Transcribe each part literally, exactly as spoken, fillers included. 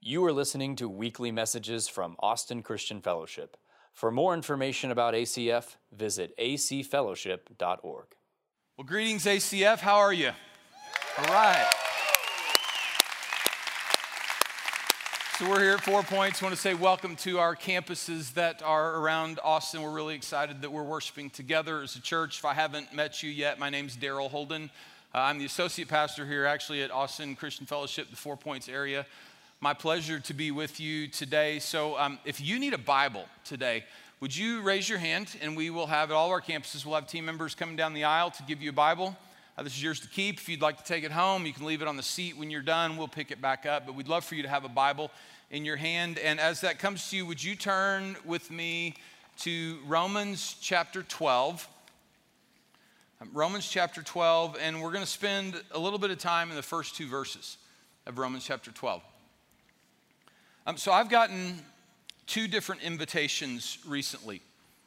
You are listening to weekly messages from Austin Christian Fellowship. For more information about A C F, visit a c fellowship dot org. Well, greetings, A C F. How are you? All right. So we're here at Four Points. I want to say welcome to our campuses that are around Austin. We're really excited that we're worshiping together as a church. If I haven't met you yet, my name's Daryl Holden. Uh, I'm the associate pastor here actually at Austin Christian Fellowship, the Four Points area. My pleasure to be with you today. So um, if you need a Bible today, would you raise your hand, and we will have at all of our campuses, we'll have team members coming down the aisle to give you a Bible. Uh, this is yours to keep. If you'd like to take it home, you can leave it on the seat when you're done. We'll pick it back up. But we'd love for you to have a Bible in your hand. And as that comes to you, would you turn with me to Romans chapter twelve. Um, Romans chapter twelve, and we're going to spend a little bit of time in the first two verses of Romans chapter twelve. Um, so I've gotten two different invitations recently.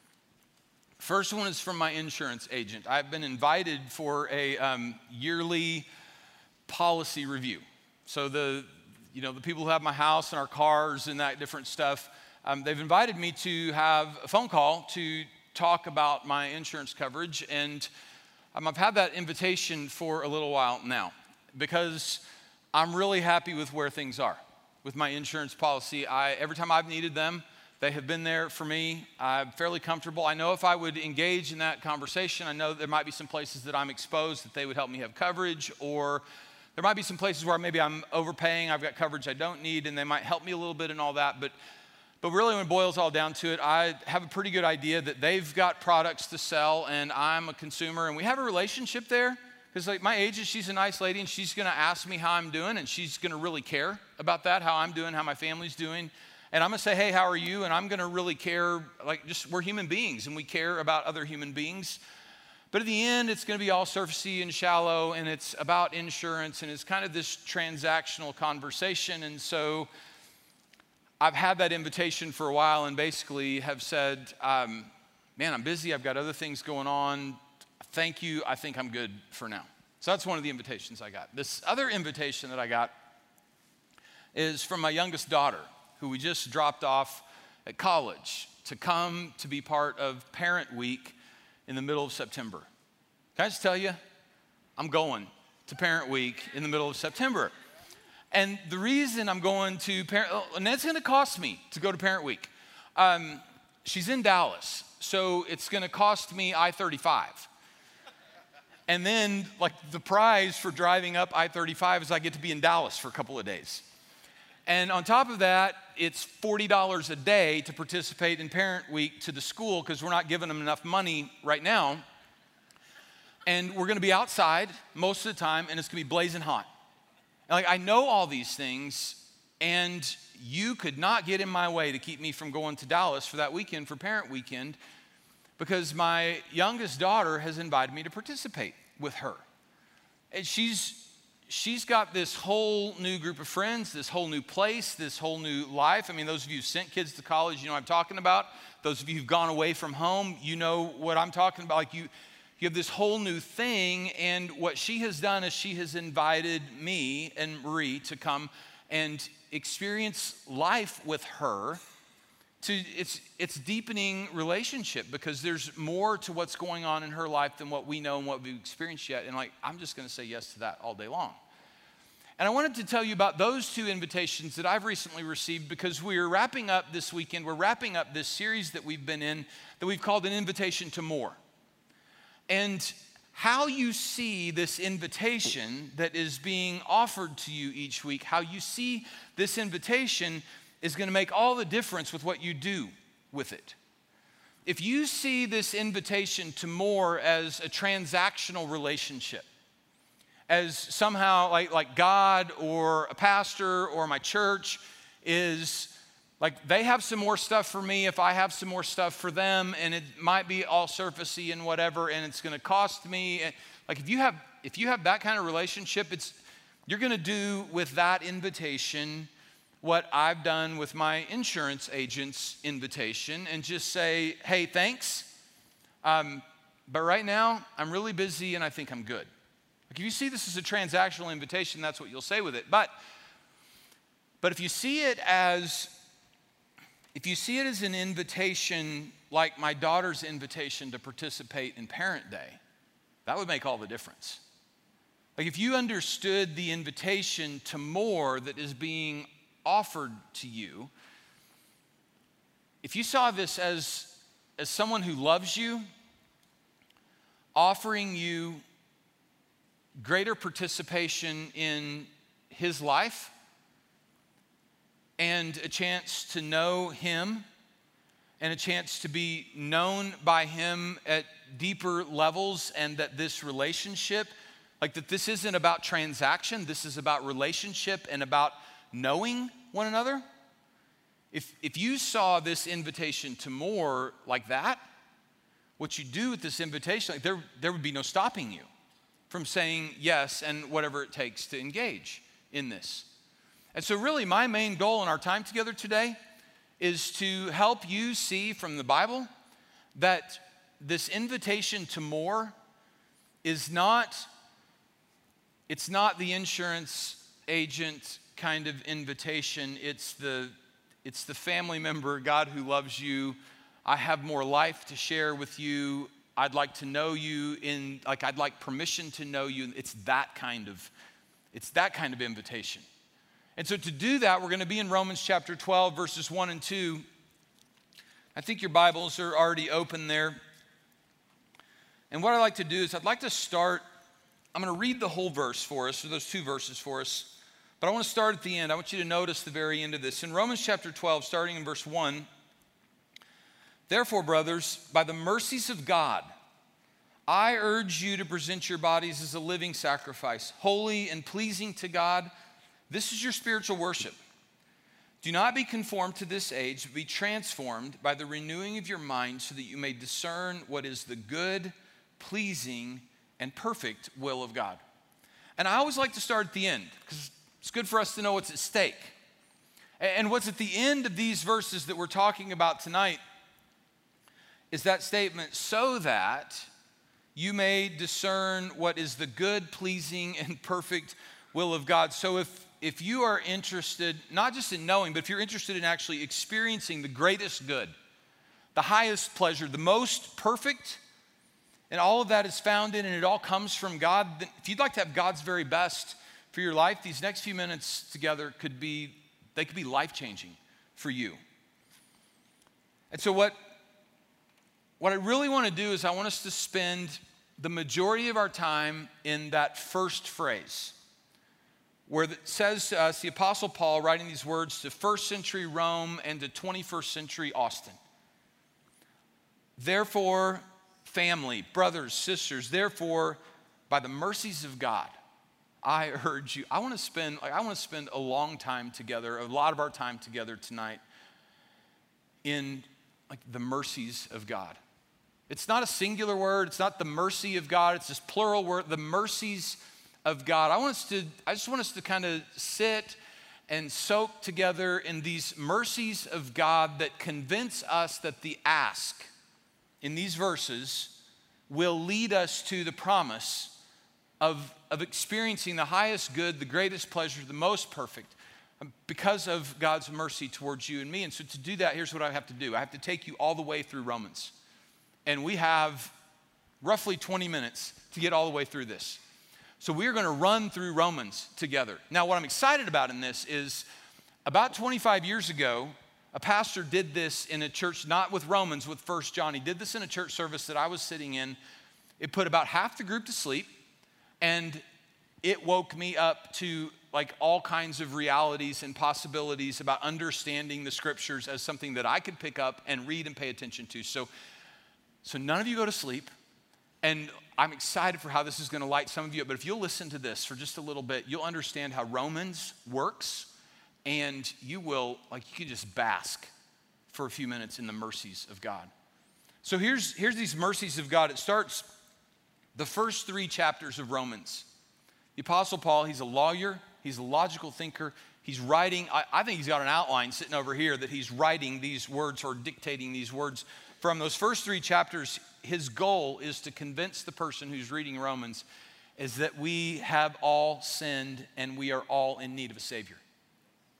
First one is from my insurance agent. I've been invited for a um, yearly policy review. So the, you know, the people who have my house and our cars and that different stuff, um, they've invited me to have a phone call to talk about my insurance coverage. And um, I've had that invitation for a little while now because I'm really happy with where things are. With my insurance policy, I, every time I've needed them, they have been there for me. I'm fairly comfortable. I know if I would engage in that conversation, I know there might be some places that I'm exposed that they would help me have coverage, or there might be some places where maybe I'm overpaying, I've got coverage I don't need, and they might help me a little bit and all that. But, but really when it boils all down to it, I have a pretty good idea that they've got products to sell and I'm a consumer, and we have a relationship there. Because like my agent, she's a nice lady, and she's going to ask me how I'm doing, and she's going to really care about that, how I'm doing, how my family's doing. And I'm going to say, hey, how are you? And I'm going to really care, like just we're human beings, and we care about other human beings. But at the end, it's going to be all surfacey and shallow, and it's about insurance, and it's kind of this transactional conversation. And so I've had that invitation for a while and basically have said, um, man, I'm busy. I've got other things going on. Thank you, I think I'm good for now. So that's one of the invitations I got. This other invitation that I got is from my youngest daughter, who we just dropped off at college to come to be part of Parent Week in the middle of September. Can I just tell you, I'm going to Parent Week in the middle of September. And the reason I'm going to Parent, and that's gonna cost me to go to Parent Week. Um, she's in Dallas, so it's gonna cost me I thirty-five. And then, like, the prize for driving up I thirty-five is I get to be in Dallas for a couple of days. And on top of that, it's forty dollars a day to participate in Parent Week to the school because we're not giving them enough money right now. And we're going to be outside most of the time, and it's going to be blazing hot. And, like, I know all these things, and you could not get in my way to keep me from going to Dallas for that weekend, for Parent Weekend, because my youngest daughter has invited me to participate with her. And she's, she's got this whole new group of friends, this whole new place, this whole new life. I mean, those of you who sent kids to college, you know what I'm talking about. Those of you who've gone away from home, you know what I'm talking about. Like you, you have this whole new thing, and what she has done is she has invited me and Marie to come and experience life with her. To, it's, it's deepening relationship because there's more to what's going on in her life than what we know and what we've experienced yet. And like, I'm just going to say yes to that all day long. And I wanted to tell you about those two invitations that I've recently received because we're wrapping up this weekend. We're wrapping up this series that we've been in that we've called An Invitation to More. And how you see this invitation that is being offered to you each week, how you see this invitation is going to make all the difference with what you do with it. If you see this invitation to more as a transactional relationship, as somehow like, like God or a pastor or my church is like they have some more stuff for me if I have some more stuff for them, and it might be all surfacey and whatever, and it's going to cost me. Like if you have if you have that kind of relationship, it's you're going to do with that invitation what I've done with my insurance agent's invitation and just say, hey, thanks. Um, but right now, I'm really busy and I think I'm good. Like if you see this as a transactional invitation, that's what you'll say with it. But But if you see it as, if you see it as an invitation, like my daughter's invitation to participate in Parent Day, that would make all the difference. Like if you understood the invitation to more that is being offered to you, if you saw this as, as someone who loves you, offering you greater participation in his life and a chance to know him and a chance to be known by him at deeper levels, and that this relationship, like that this isn't about transaction, this is about relationship and about knowing one another. If, if you saw this invitation to more like that, what you do with this invitation, like there, there would be no stopping you from saying yes and whatever it takes to engage in this. And so really my main goal in our time together today is to help you see from the Bible that this invitation to more is not, it's not the insurance agent kind of invitation. It's the, it's the family member, God who loves you. I have more life to share with you. I'd like to know you in, like I'd like permission to know you. It's that kind of, it's that kind of invitation. And so to do that, we're going to be in Romans chapter twelve, verses one and two. I think your Bibles are already open there. And what I'd like to do is I'd like to start, I'm going to read the whole verse for us, or those two verses for us. But I want to start at the end. I want you to notice the very end of this. In Romans chapter twelve, starting in verse one, therefore, brothers, by the mercies of God, I urge you to present your bodies as a living sacrifice, holy and pleasing to God. This is your spiritual worship. Do not be conformed to this age, but be transformed by the renewing of your mind so that you may discern what is the good, pleasing, and perfect will of God. And I always like to start at the end because it's good for us to know what's at stake. And what's at the end of these verses that we're talking about tonight is that statement, so that you may discern what is the good, pleasing, and perfect will of God. So if, if you are interested, not just in knowing, but if you're interested in actually experiencing the greatest good, the highest pleasure, the most perfect, and all of that is found in and it all comes from God, then if you'd like to have God's very best for your life, these next few minutes together could be, they could be life-changing for you. And so what What I really want to do is I want us to spend the majority of our time in that first phrase where it says to us, the Apostle Paul writing these words to first century Rome and to twenty-first century Austin. Therefore, family, brothers, sisters, therefore, by the mercies of God, I urge you. I want to spend, like, I want to spend a long time together, a lot of our time together tonight in like the mercies of God. It's not a singular word. It's not the mercy of God. It's this plural word, the mercies of God. I want us to, I just want us to kind of sit and soak together in these mercies of God that convince us that the ask in these verses will lead us to the promise of, of experiencing the highest good, the greatest pleasure, the most perfect, because of God's mercy towards you and me. And so to do that, here's what I have to do. I have to take you all the way through Romans. And we have roughly twenty minutes to get all the way through this. So we're going to run through Romans together. Now, what I'm excited about in this is about twenty-five years ago, a pastor did this in a church, not with Romans, with First John. He did this in a church service that I was sitting in. It put about half the group to sleep, and it woke me up to like all kinds of realities and possibilities about understanding the scriptures as something that I could pick up and read and pay attention to. So, so none of you go to sleep, and I'm excited for how this is going to light some of you up. But if you'll listen to this for just a little bit, you'll understand how Romans works, and you will, like, you can just bask for a few minutes in the mercies of God. So here's, here's these mercies of God. It starts the first three chapters of Romans. The Apostle Paul, he's a lawyer, he's a logical thinker. He's writing, I, I think he's got an outline sitting over here that he's writing these words or dictating these words from. Those first three chapters, his goal is to convince the person who's reading Romans is that we have all sinned and we are all in need of a Savior.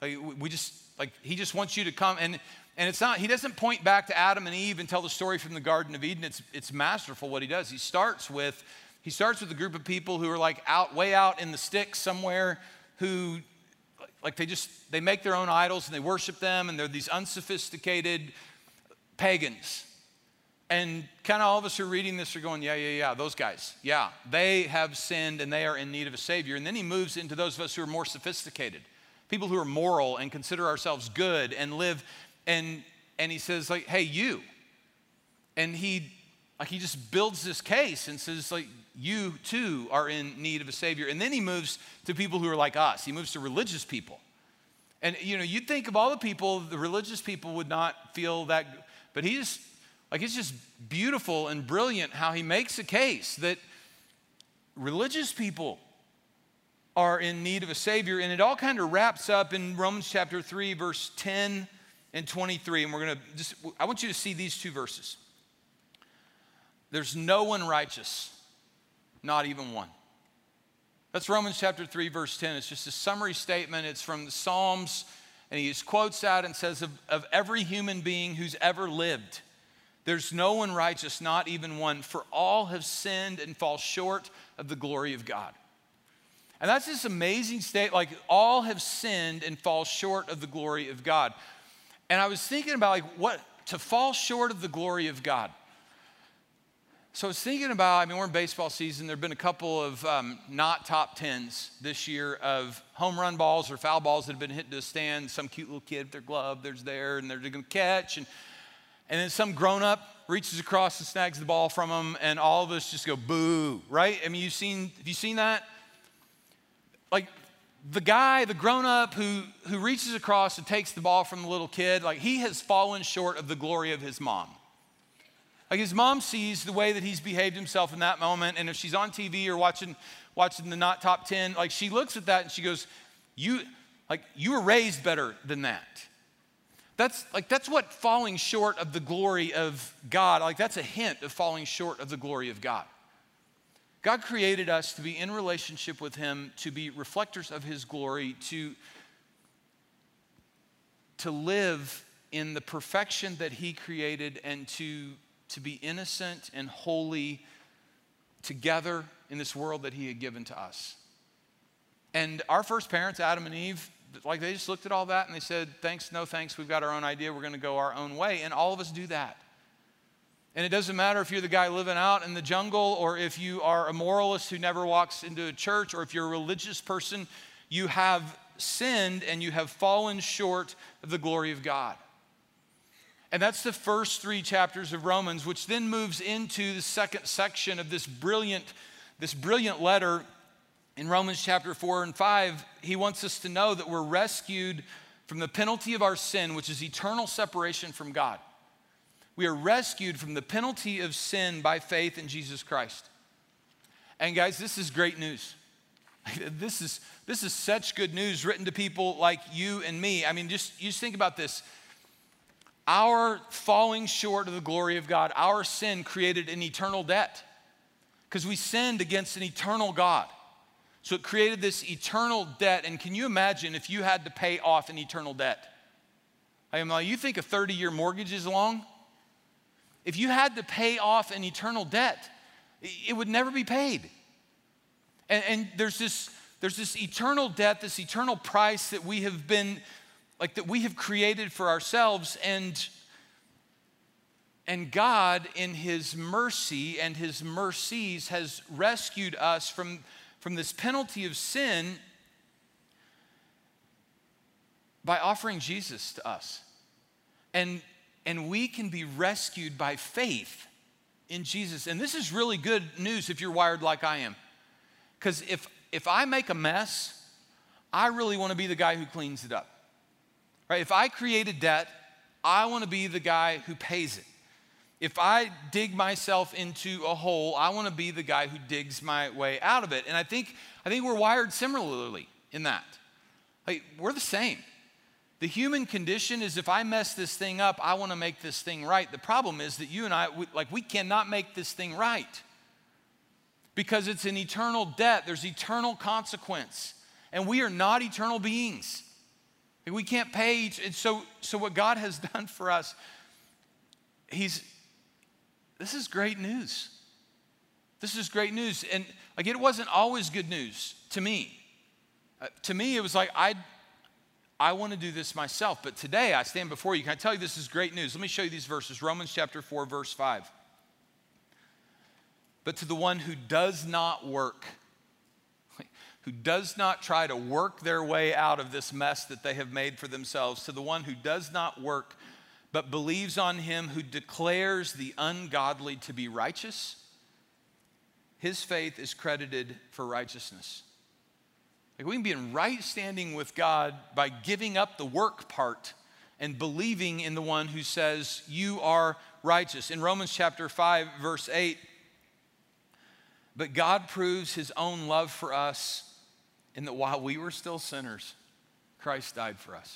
Like we just, like he just wants you to come. And, and it's not, he doesn't point back to Adam and Eve and tell the story from the Garden of Eden. It's, it's masterful what he does. He starts with, he starts with a group of people who are like out, way out in the sticks somewhere, who like they just, they make their own idols and they worship them, and they're these unsophisticated pagans. And kind of all of us who are reading this are going, yeah, yeah, yeah, those guys. Yeah, they have sinned and they are in need of a Savior. And then he moves into those of us who are more sophisticated, people who are moral and consider ourselves good and live. And, and he says, like, hey, you. And he, like, he just builds this case and says, like, you too are in need of a Savior. And then he moves to people who are like us. He moves to religious people. And, you know, you'd think of all the people, the religious people would not feel that, but he just, like, it's just beautiful and brilliant how he makes a case that religious people are in need of a Savior. And it all kind of wraps up in Romans chapter three, verse ten and twenty-three. And we're going to just, I want you to see these two verses. There's no one righteous, not even one. That's Romans chapter three, verse ten. It's just a summary statement. It's from the Psalms. And he just quotes that and says, of, of every human being who's ever lived, there's no one righteous, not even one, for all have sinned and fall short of the glory of God. And that's this amazing state, like all have sinned and fall short of the glory of God. And I was thinking about like what, to fall short of the glory of God. So I was thinking about, I mean, we're in baseball season. There have been a couple of um, not top tens this year of home run balls or foul balls that have been hit to a stand. Some cute little kid with their glove, there's there, and they're going to catch. And And then some grown-up reaches across and snags the ball from them, and all of us just go, boo, right? I mean, you've seen, have you seen that? Like, the guy, the grown-up who, who reaches across and takes the ball from the little kid, like, he has fallen short of the glory of his mom. Like, his mom sees the way that he's behaved himself in that moment, and if she's on T V or watching, watching the not top ten, like, she looks at that and she goes, you, like, you were raised better than that. That's like that's what falling short of the glory of God, like that's a hint of falling short of the glory of God. God created us to be in relationship with him, to be reflectors of his glory, to, to live in the perfection that he created, and to, to be innocent and holy together in this world that he had given to us. And our first parents, Adam and Eve, like they just looked at all that and they said, thanks, no thanks, we've got our own idea, we're going to go our own way. And all of us do that. And it doesn't matter if you're the guy living out in the jungle, or if you are a moralist who never walks into a church, or if you're a religious person, you have sinned and you have fallen short of the glory of God. And that's the first three chapters of Romans, which then moves into the second section of this brilliant, this brilliant letter. In Romans chapter four and five, he wants us to know that we're rescued from the penalty of our sin, which is eternal separation from God. We are rescued from the penalty of sin by faith in Jesus Christ. And guys, this is great news. This is, this is such good news written to people like you and me. I mean, just, you just think about this. Our falling short of the glory of God, our sin created an eternal debt because we sinned against an eternal God. So it created this eternal debt. And can you imagine if you had to pay off an eternal debt? I mean, like, you think a thirty-year mortgage is long? If you had to pay off an eternal debt, it would never be paid. And, and there's this, there's this eternal debt, this eternal price that we have been, like that we have created for ourselves. And, and God, in his mercy and his mercies, has rescued us from from this penalty of sin by offering Jesus to us. And, and we can be rescued by faith in Jesus. And this is really good news if you're wired like I am. Because if, if I make a mess, I really want to be the guy who cleans it up. Right? If I create a debt, I want to be the guy who pays it. If I dig myself into a hole, I want to be the guy who digs my way out of it. And I think, I think we're wired similarly in that. Like, we're the same. The human condition is, if I mess this thing up, I want to make this thing right. The problem is that you and I, we, like, we cannot make this thing right because it's an eternal debt. There's eternal consequence. And we are not eternal beings. Like, we can't pay each, and so, so what God has done for us, he's, this is great news. This is great news. And like, it wasn't always good news to me. Uh, to me, it was like, I I want to do this myself. But today, I stand before you. Can I tell you this is great news? Let me show you these verses. Romans chapter four, verse five. But to the one who does not work, who does not try to work their way out of this mess that they have made for themselves, to the one who does not work, but believes on him who declares the ungodly to be righteous, his faith is credited for righteousness. Like, we can be in right standing with God by giving up the work part and believing in the one who says you are righteous. In Romans chapter five, verse eight, but God proves his own love for us in that while we were still sinners, Christ died for us.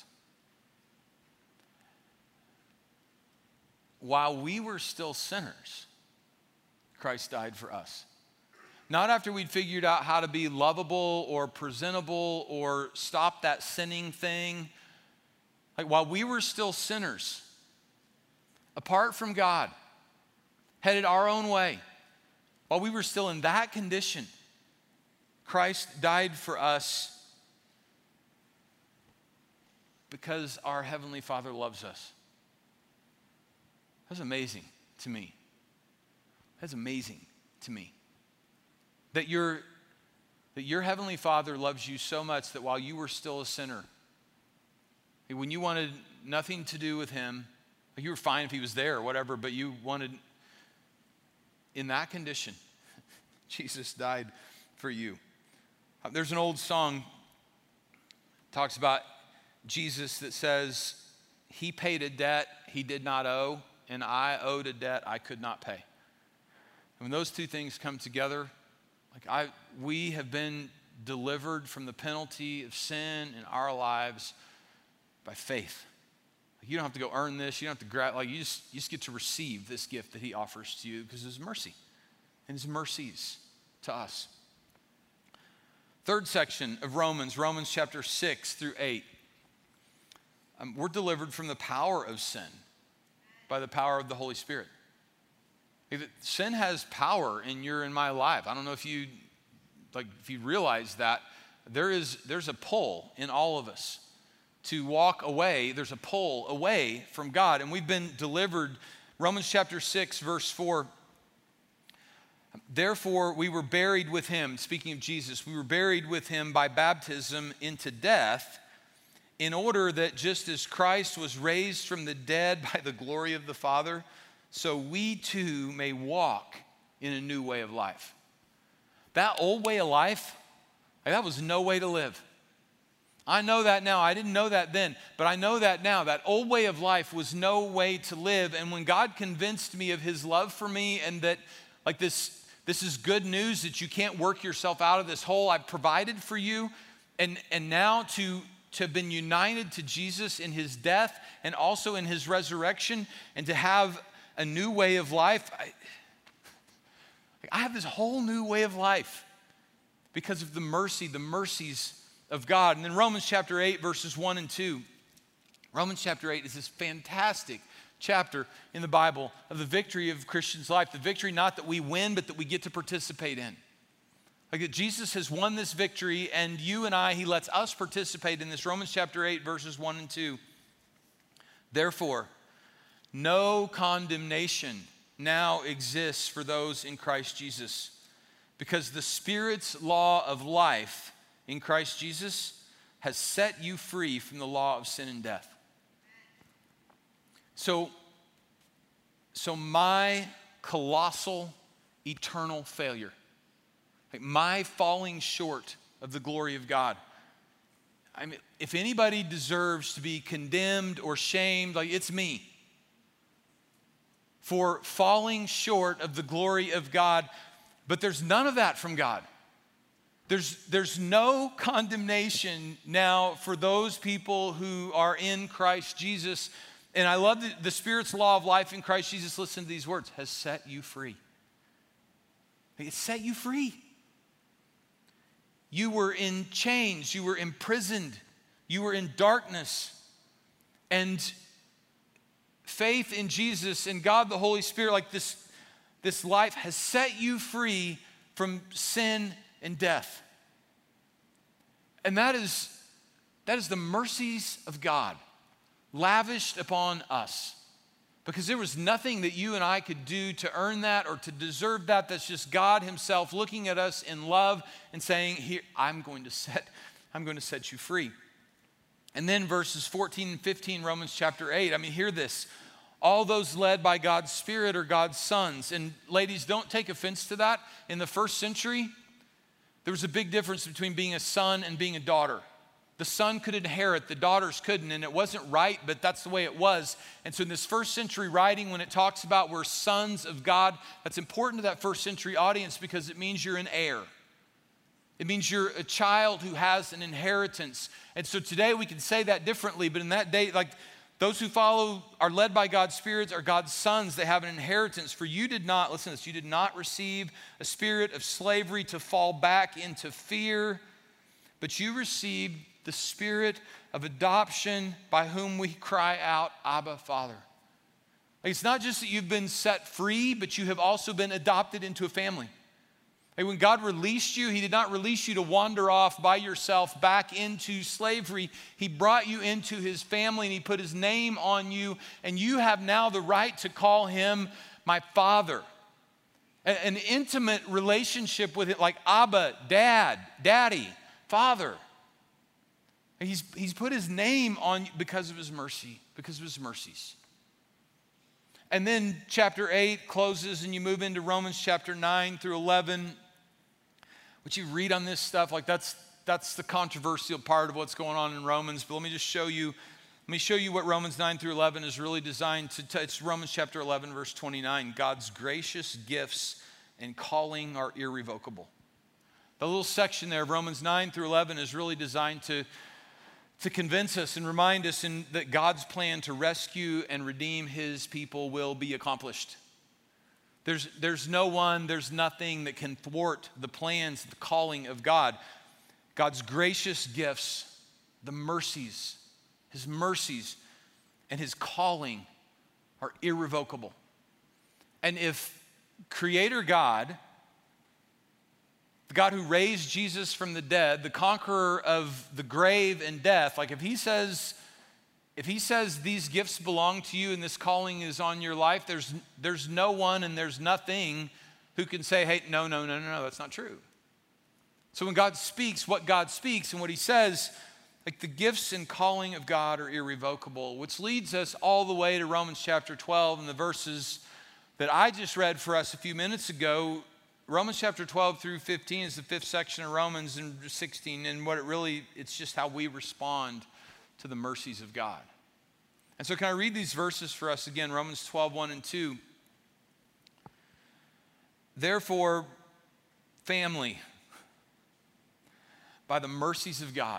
While we were still sinners, Christ died for us. Not after we'd figured out how to be lovable or presentable or stop that sinning thing. Like, while we were still sinners, apart from God, headed our own way, while we were still in that condition, Christ died for us because our Heavenly Father loves us. That's amazing to me. That's amazing to me. That your, that your Heavenly Father loves you so much that while you were still a sinner, when you wanted nothing to do with him, like, you were fine if he was there or whatever, but you wanted, in that condition, Jesus died for you. Uh, there's an old song talks about Jesus that says, he paid a debt he did not owe, and I owed a debt I could not pay. And when those two things come together, like I, we have been delivered from the penalty of sin in our lives by faith. Like, you don't have to go earn this. You don't have to grab, like you just, you just get to receive this gift that he offers to you because of his mercy and his mercies to us. Third section of Romans, Romans chapter six through eight. Um, we're delivered from the power of sin by the power of the Holy Spirit. Sin has power in your and my life. I don't know if you like if you realize that there is there's a pull in all of us to walk away. There's a pull away from God, and we've been delivered. Romans chapter six, verse four. Therefore, we were buried with him. Speaking of Jesus, we were buried with him by baptism into death, in order that just as Christ was raised from the dead by the glory of the Father, so we too may walk in a new way of life. That old way of life, that was no way to live. I know that now. I didn't know that then, but I know that now. That old way of life was no way to live. And when God convinced me of his love for me and that like this, this is good news that you can't work yourself out of this hole I've provided for you, and, and now to to have been united to Jesus in his death and also in his resurrection, and to have a new way of life. I, I have this whole new way of life because of the mercy, the mercies of God. And then Romans chapter eight, verses one and two. Romans chapter eight is this fantastic chapter in the Bible of the victory of Christians' life. The victory not that we win, but that we get to participate in. Like that Jesus has won this victory, and you and I, he lets us participate in this. Romans chapter eight, verses one and two. Therefore, no condemnation now exists for those in Christ Jesus, because the Spirit's law of life in Christ Jesus has set you free from the law of sin and death. So, so my colossal, eternal failure, like my falling short of the glory of God. I mean, if anybody deserves to be condemned or shamed, like it's me. For falling short of the glory of God. But there's none of that from God. There's, there's no condemnation now for those people who are in Christ Jesus. And I love the, the Spirit's law of life in Christ Jesus. Listen to these words. Has set you free. It set you free. You were in chains. You were imprisoned You were in darkness. And faith in Jesus and God the Holy Spirit, like this, this life has set you free from sin and death. And that is, that is the mercies of God lavished upon us. Because there was nothing that you and I could do to earn that or to deserve that. That's just God himself looking at us in love and saying, here, I'm going to set, I'm going to set you free. And then verses fourteen and fifteen, Romans chapter eight. I mean, hear this. All those led by God's Spirit are God's sons. And ladies, don't take offense to that. In the first century, there was a big difference between being a son and being a daughter. The son could inherit, the daughters couldn't, and it wasn't right, but that's the way it was. And so in this first century writing, when it talks about we're sons of God, that's important to that first century audience because it means you're an heir. It means you're a child who has an inheritance. And so today we can say that differently, but in that day, like those who follow are led by God's spirits are God's sons. They have an inheritance. For you did not, listen to this, you did not receive a spirit of slavery to fall back into fear, but you received the spirit of adoption by whom we cry out, Abba, Father. Like it's not just that you've been set free, but you have also been adopted into a family. Like when God released you, he did not release you to wander off by yourself back into slavery. He brought you into his family and he put his name on you, and you have now the right to call him my Father. An intimate relationship with it, like Abba, Dad, Daddy, Father. He's, he's put his name on you because of his mercy, because of his mercies. And then chapter eight closes and you move into Romans chapter nine through eleven. What you read on this stuff, like that's, that's the controversial part of what's going on in Romans. But let me just show you, let me show you what Romans nine through eleven is really designed to, t- it's Romans chapter eleven, verse twenty-nine. God's gracious gifts and calling are irrevocable. The little section there of Romans nine through eleven is really designed to to convince us and remind us in, that God's plan to rescue and redeem his people will be accomplished. There's, there's no one, there's nothing that can thwart the plans, the calling of God. God's gracious gifts, the mercies, his mercies and his calling are irrevocable. And if Creator God, the God who raised Jesus from the dead, the conqueror of the grave and death, like if he says, if he says these gifts belong to you and this calling is on your life, there's, there's no one and there's nothing who can say, hey, no, no, no, no, no, that's not true. So when God speaks, what God speaks and what he says, like the gifts and calling of God are irrevocable, which leads us all the way to Romans chapter twelve and the verses that I just read for us a few minutes ago. Romans chapter twelve through fifteen is the fifth section of Romans, and sixteen, and what it really, it's just how we respond to the mercies of God. And so can I read these verses for us again? Romans twelve, one and two. Therefore, family, by the mercies of God,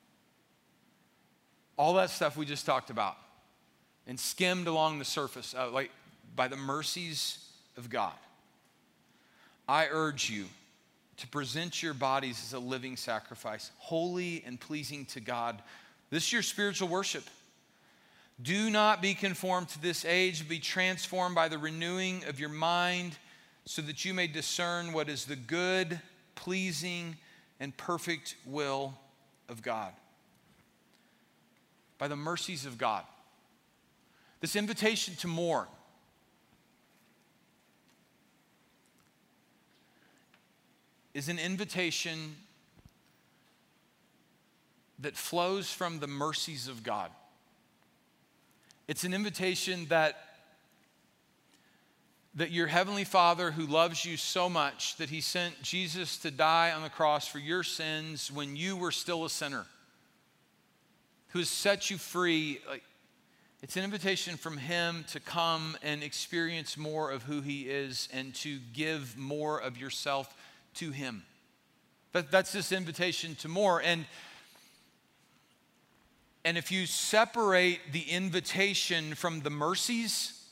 all that stuff we just talked about and skimmed along the surface, uh, like by the mercies of God, I urge you to present your bodies as a living sacrifice, holy and pleasing to God. This is your spiritual worship. Do not be conformed to this age, but be transformed by the renewing of your mind, so that you may discern what is the good, pleasing, and perfect will of God. By the mercies of God. This invitation to more is an invitation that flows from the mercies of God. It's an invitation that, that your heavenly Father, who loves you so much that he sent Jesus to die on the cross for your sins when you were still a sinner, who has set you free. Like, it's an invitation from him to come and experience more of who he is and to give more of yourself to him. That, that's this invitation to more. And, and if you separate the invitation from the mercies,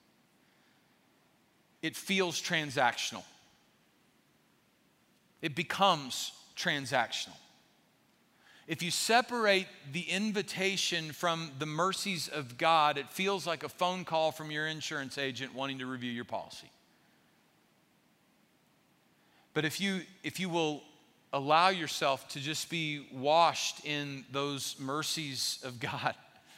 it feels transactional. It becomes transactional. if you separate the invitation from the mercies of God, it feels like a phone call from your insurance agent wanting to review your policy. But if you, if you will allow yourself to just be washed in those mercies of God,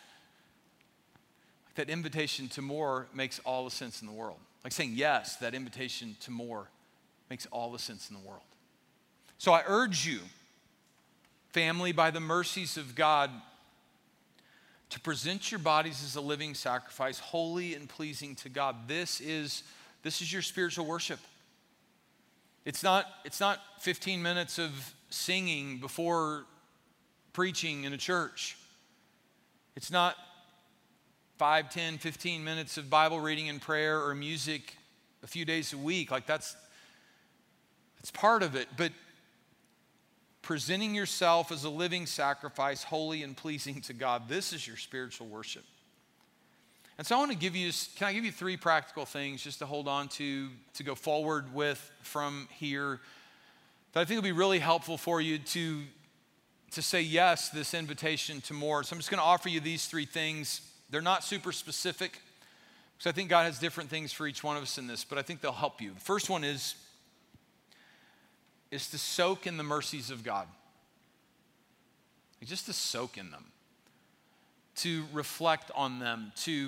that invitation to more makes all the sense in the world. Like saying yes, that invitation to more makes all the sense in the world. So I urge you, family, by the mercies of God, to present your bodies as a living sacrifice, holy and pleasing to God. This is, this is your spiritual worship. It's not, it's not fifteen minutes of singing before preaching in a church. It's not five, ten, fifteen minutes of Bible reading and prayer or music a few days a week. Like that's, that's part of it. But presenting yourself as a living sacrifice, holy and pleasing to God, this is your spiritual worship. And so I want to give you, can I give you three practical things just to hold on to, to go forward with from here that I think will be really helpful for you to, to say yes to this invitation to more. So I'm just going to offer you these three things. They're not super specific, because I think God has different things for each one of us in this, but I think they'll help you. The first one is, is to soak in the mercies of God. Like just to soak in them, to reflect on them, to,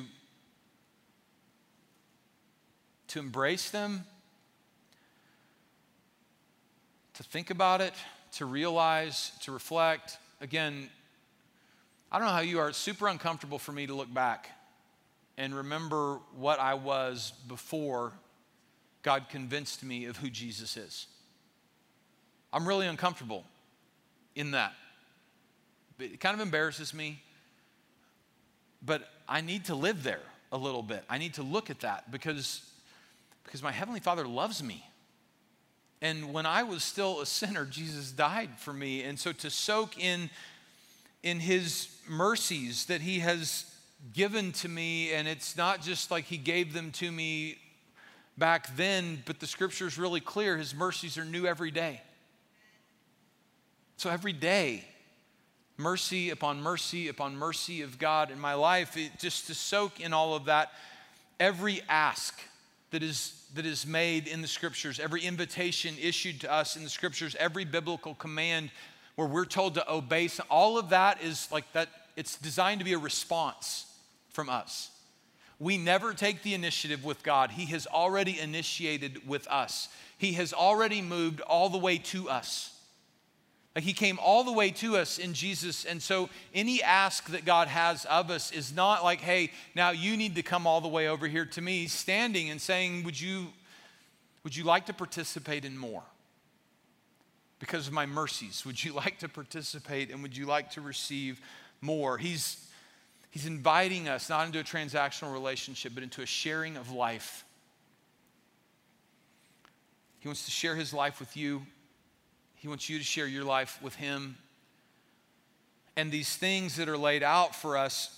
to embrace them, to think about it, to realize, to reflect. Again, I don't know how you are. It's super uncomfortable for me to look back and remember what I was before God convinced me of who Jesus is. I'm really uncomfortable in that. It kind of embarrasses me, but I need to live there a little bit. I need to look at that because, because my Heavenly Father loves me. And when I was still a sinner, Jesus died for me. And so to soak in in his mercies that he has given to me, and it's not just like he gave them to me back then, but the scripture is really clear. His mercies are new every day. So every day, mercy upon mercy upon mercy of God in my life, it, just to soak in all of that, every ask that is, that is made in the scriptures, every invitation issued to us in the scriptures, every biblical command where we're told to obey, all of that is like that, it's designed to be a response from us. We never take the initiative with God. He has already initiated with us. He has already moved all the way to us. Like he came all the way to us in Jesus. And so any ask that God has of us is not like, hey, now you need to come all the way over here to me. He's standing and saying, would you, would you like to participate in more? Because of my mercies, would you like to participate and would you like to receive more? He's, he's inviting us not into a transactional relationship, but into a sharing of life. He wants to share his life with you. He wants you to share your life with him. And these things that are laid out for us,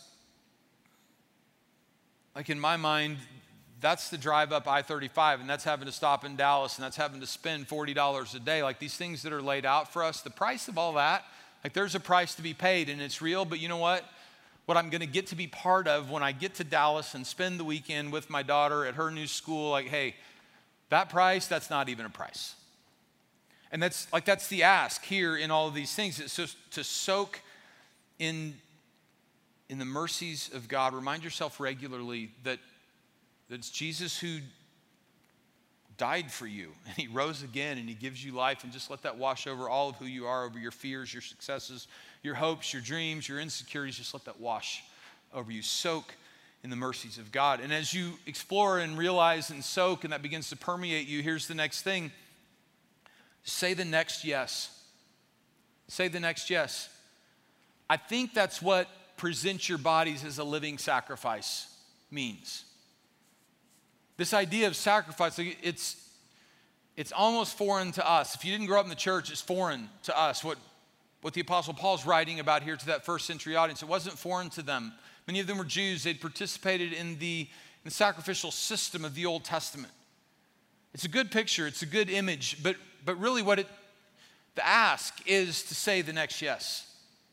like in my mind, that's the drive up I thirty-five, and that's having to stop in Dallas, and that's having to spend forty dollars a day. Like these things that are laid out for us, the price of all that, like there's a price to be paid, and it's real, but you know what? What I'm gonna get to be part of when I get to Dallas and spend the weekend with my daughter at her new school, like, hey, that price, that's not even a price. And that's like, that's the ask here in all of these things. It's just to soak in, in the mercies of God. Remind yourself regularly that that it's Jesus who died for you, and he rose again, and he gives you life, and just let that wash over all of who you are, over your fears, your successes, your hopes, your dreams, your insecurities. Just let that wash over you. Soak in the mercies of God. And as you explore and realize and soak, and that begins to permeate you, here's the next thing. Say the next yes. Say the next yes. I think that's what present your bodies as a living sacrifice means. This idea of sacrifice, it's, it's almost foreign to us. If you didn't grow up in the church, it's foreign to us. What, what the Apostle Paul's writing about here to that first century audience, it wasn't foreign to them. Many of them were Jews. They'd participated in the, in the sacrificial system of the Old Testament. It's a good picture. It's a good image. But, but really what it, the ask is to say the next yes.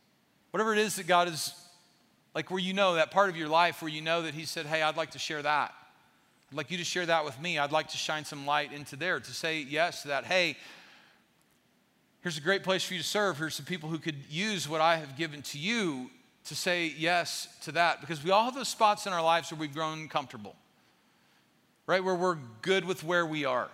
whatever it is that God is, like where you know that part of your life where you know that he said, hey, I'd like to share that. I'd like you to share that with me. I'd like to shine some light into there, to say yes to that. Hey, here's a great place for you to serve. Here's some people who could use what I have given to you, to say yes to that. Because we all have those spots in our lives where we've grown comfortable, right? Where we're good with where we are.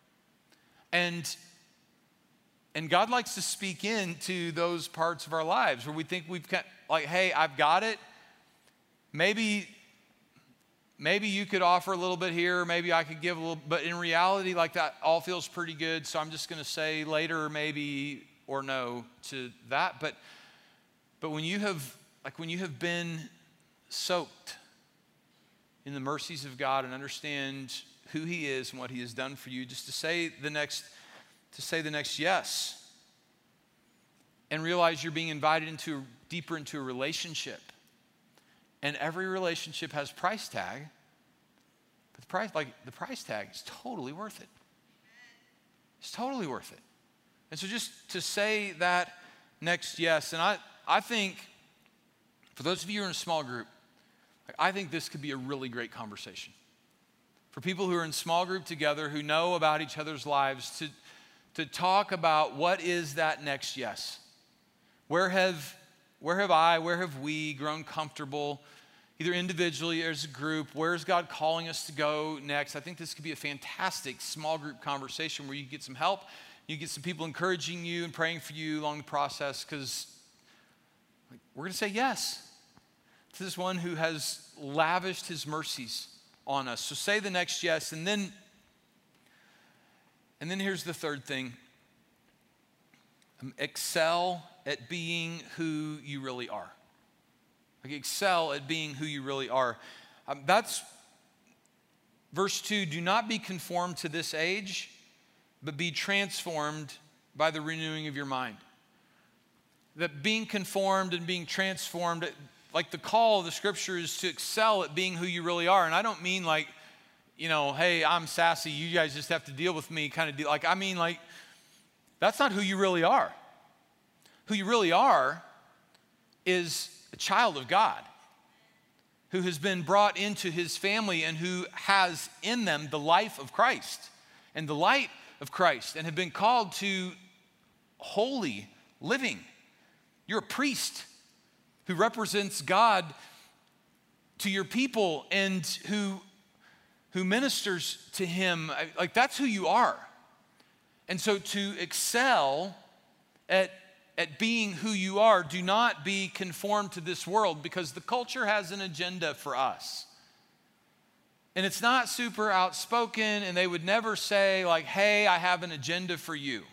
And, and God likes to speak into those parts of our lives where we think we've got, like, hey, I've got it. Maybe, maybe you could offer a little bit here. Maybe I could give a little, but in reality, like that all feels pretty good. So I'm just going to say later, maybe, or no to that. But, but when you have, like when you have been soaked in the mercies of God and understand who he is and what he has done for you, just to say the next, to say the next yes, and realize you're being invited into deeper into a relationship. And every relationship has price tag, but the price, like the price tag is totally worth it. It's totally worth it. And so just to say that next yes, and I, I think for those of you who are in a small group, I think this could be a really great conversation. For people who are in small group together, who know about each other's lives, to, to talk about what is that next yes. Where have, where have I, where have we grown comfortable, either individually or as a group? Where is God calling us to go next? I think this could be a fantastic small group conversation where you get some help, you get some people encouraging you and praying for you along the process, because we're going to say yes to this one who has lavished his mercies on us. So say the next yes, and then, and then here's the third thing. Um, excel at being who you really are. Like excel at being who you really are. Um, that's verse two. Do not be conformed to this age, but be transformed by the renewing of your mind. That being conformed and being transformed, like the call of the scripture is to excel at being who you really are. And I don't mean like, you know, hey, I'm sassy, you guys just have to deal with me kind of deal. Like, I mean like, that's not who you really are. Who you really are is a child of God who has been brought into his family and who has in them the life of Christ and the light of Christ and have been called to holy living. You're a priest who represents God to your people and who, who ministers to him. Like that's who you are. And so to excel at, at being who you are, do not be conformed to this world, because the culture has an agenda for us. And it's not super outspoken, and they would never say like, hey, I have an agenda for you.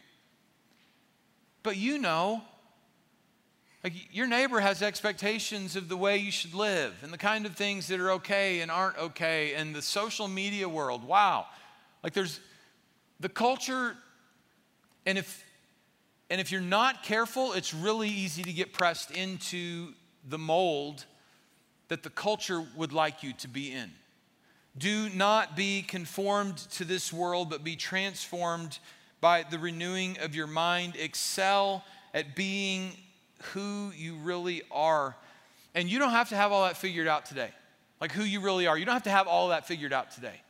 But you know, like your neighbor has expectations of the way you should live and the kind of things that are okay and aren't okay. And the social media world, wow. Like there's the culture, and if and if you're not careful, it's really easy to get pressed into the mold that the culture would like you to be in. Do not be conformed to this world, but be transformed by the renewing of your mind. Excel at being who you really are. And you don't have to have all that figured out today. Like who you really are. You don't have to have all that figured out today.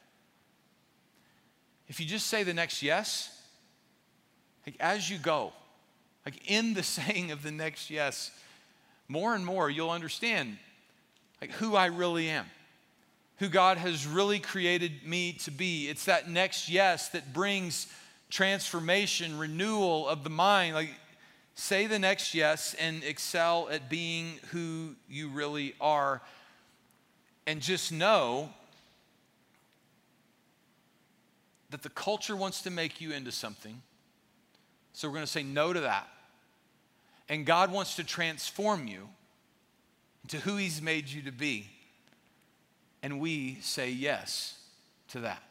If you just say the next yes, like as you go, like in the saying of the next yes, more and more you'll understand like who I really am, who God has really created me to be. It's that next yes that brings transformation, renewal of the mind. Like say the next yes and excel at being who you really are. And just know that the culture wants to make you into something. So we're going to say no to that. And God wants to transform you into who he's made you to be. And we say yes to that.